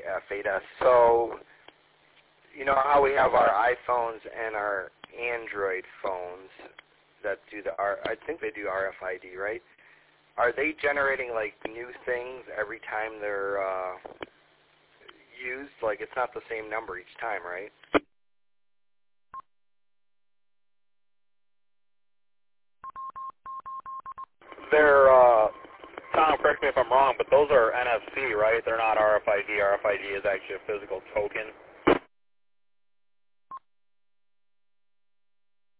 F8S. So, you know how we have our iPhones and our Android phones that do I think they do RFID, right? Are they generating like new things every time they're used? Like it's not the same number each time, right? They're, Tom, correct me if I'm wrong, but those are NFC, right? They're not RFID. RFID is actually a physical token.